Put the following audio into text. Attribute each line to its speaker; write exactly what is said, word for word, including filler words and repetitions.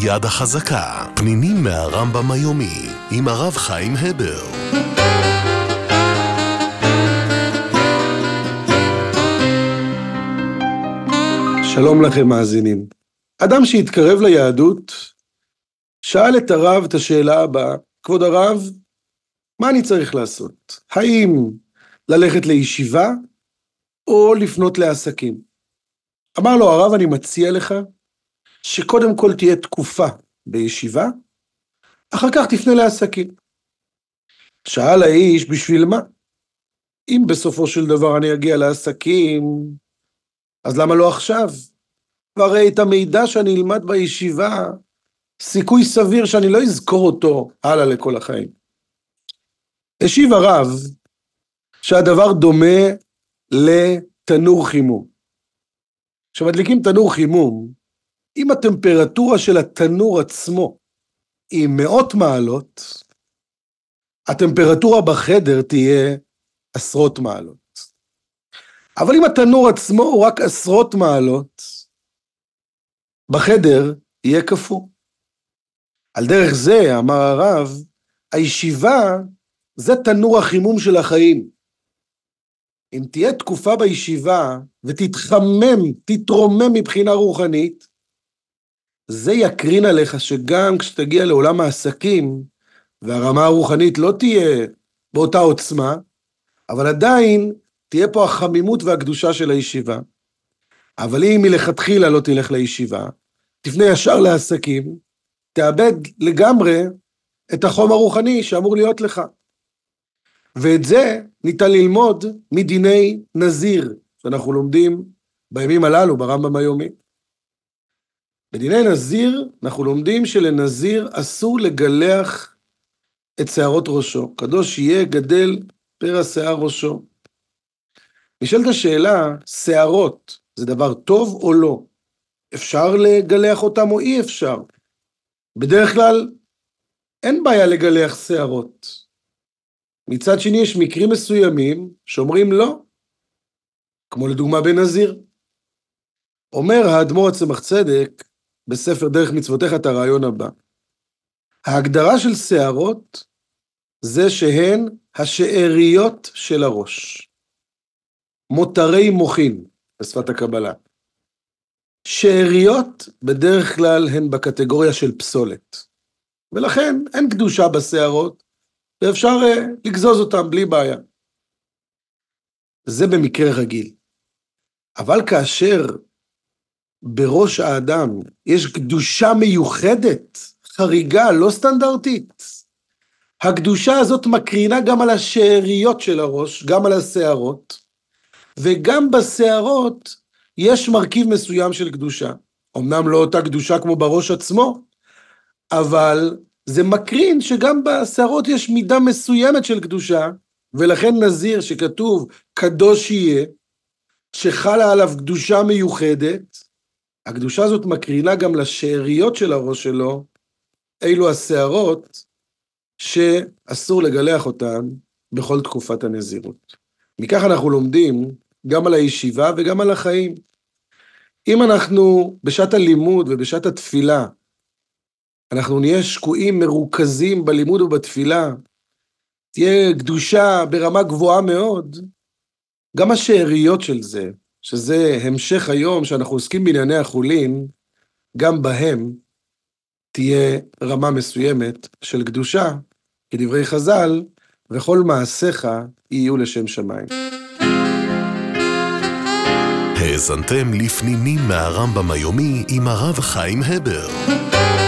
Speaker 1: יד החזקה, פנינים מהרמב"ם היומי, עם הרב חיים הבר.
Speaker 2: שלום לכם מאזינים. אדם שהתקרב ליהדות, שאל את הרב את השאלה הבאה, כבוד הרב, מה אני צריך לעשות? האם ללכת לישיבה או לפנות לעסקים? אמר לו הרב, אני מציע לך שקודם כל תהיה תקופה בישיבה, אחר כך תפנה לעסקים. שאל האיש, בשביל מה? אם בסופו של דבר אני אגיע לעסקים, אז למה לא עכשיו? והרי את המידע שאני אלמד בישיבה, סיכוי סביר שאני לא אזכור אותו הלאה לכל החיים. השיב הרב שהדבר דומה לתנור חימום. כשמדליקים תנור חימום, אם הטמפרטורה של התנור עצמו היא מאות מעלות, הטמפרטורה בחדר תהיה עשרות מעלות. אבל אם התנור עצמו הוא רק עשרות מעלות, בחדר יהיה קפוא. על דרך זה, אמר הרב, הישיבה זה תנור החימום של החיים. אם תהיה תקופה בישיבה ותתחמם, תתרומם מבחינה רוחנית, זה יקרין עליך שגם כשתגיע לעולם העסקים, והרמה הרוחנית לא תהיה באותה עוצמה, אבל עדיין תהיה פה החמימות והקדושה של הישיבה. אבל אם מלכתחילה לא תלך לישיבה, תפנה ישר לעסקים, תאבד לגמרי את החום הרוחני שאמור להיות לך. ואת זה ניתן ללמוד מדיני נזיר, שאנחנו לומדים בימים הללו ברמב"ם היומי. בדיני נזיר אנחנו לומדים שלנזיר אסור לגלח את שערות ראשו. קדוש יהיה גדל פרע שיער ראשו. נשאלת השאלה, שערות זה דבר טוב או לא? אפשר לגלח אותם או אי אפשר? בדרך כלל אין בעיה לגלח שערות. מצד שני יש מקרים מסוימים שאומרים לא, כמו לדוגמה בנזיר. אומר האדמו"ר הצמח צדק בספר דרך מצוותיך את הרעיון הבא. ההגדרה של שערות זה שהן השאריות של הראש. מותרי מוחין בשפת הקבלה. שאריות בדרך כלל הן בקטגוריה של פסולת. ולכן אין קדושה בשערות, ואפשר uh, לגזוז אותם בלי בעיה. זה במקרה רגיל. אבל כאשר בראש האדם יש קדושה מיוחדת, חריגה, לא סטנדרטית, הקדושה הזאת מקרינה גם על השאריות של הראש, גם על השערות, וגם בשערות יש מרכיב מסוים של קדושה. אמנם לא אותה קדושה כמו בראש עצמו, אבל זה מקרין שגם בשערות יש מידה מסוימת של קדושה, ולכן נזיר שכתוב קדוש יהיה, שחלה עליו קדושה מיוחדת, הקדושה הזאת מקרינה גם לשאריות של הראש שלו, אילו השערות שאסור לגלח אותן בכל תקופת הנזירות. מכך אנחנו לומדים גם על הישיבה וגם על החיים. אם אנחנו בשעת הלימוד ובשעת התפילה, אנחנו נהיה שקועים מרוכזים בלימוד ובתפילה, תהיה קדושה ברמה גבוהה מאוד, גם השאריות של זה, שזה המשך היום שאנחנו עוסקים בענייני החולין, גם בהם תהיה רמה מסוימת של קדושה, כדברי חז"ל, וכל מעשיך יהיו לשם שמיים.
Speaker 1: האזנתם לפנינים מהרמב"ם היומי עם הרב חיים הבר.